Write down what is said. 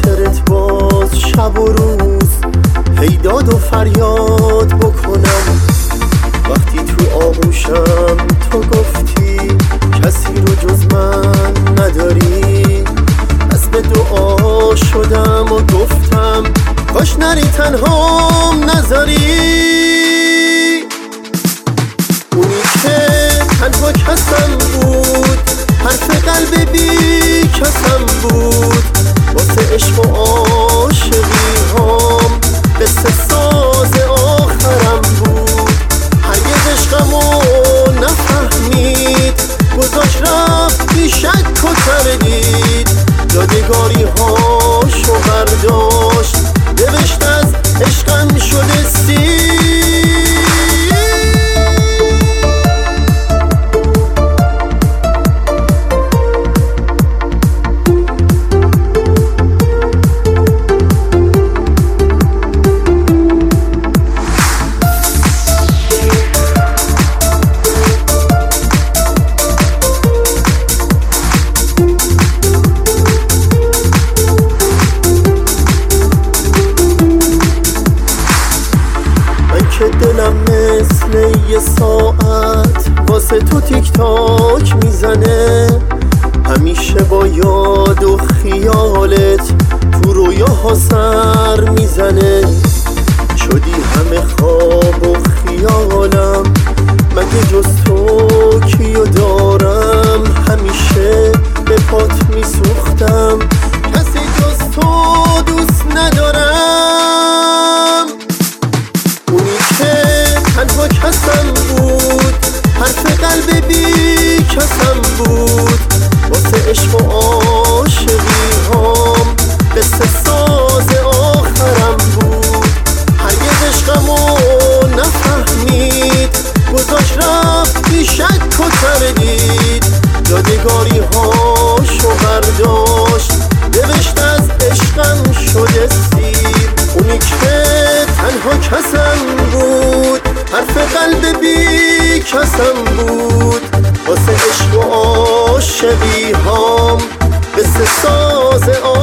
خاطرت باز شب و روز هی داد و فریاد بکنم. وقتی تو آغوشم تو گفتی کسی رو جز من نداری، از به دعا شدم و گفتم کاش نری تنهام نذاری. اونی که تنها کسم بود، حرف قلب بی کسم بود، واسه عشق و عاشقی هام قصه ساز آخرم بود. هرگز عشقمو نفهمید، گذاشت رفت بی شک و تردید، یادگاری هاشو برداشت نوشت از عشقم شده سیر. که دلم مثل یه ساعت واسه تو تیک تاک میزنه، همیشه با یاد و خیالت تو رویاها سر میزنه. شدی همه خواب و خیالم، مگه جز تو کیو دارم؟ همیشه به پات میسوختم، کسی جز تو دوست ندارم. اونی که تنها کسم بود، حرف قلب بی کسم بود، واسه عشق و عاشقی هام قصه ساز آخرم بود. هرگز عشقمو نفهمید، گذاشت رفت بی شک و تردید، یادگاری هاشو برداشت نوشت از عشقم شده سیر. اونی که تنها کسم بود، حرف قلب بی کسم بود، واسه عشق و عاشقی هام قصه ساز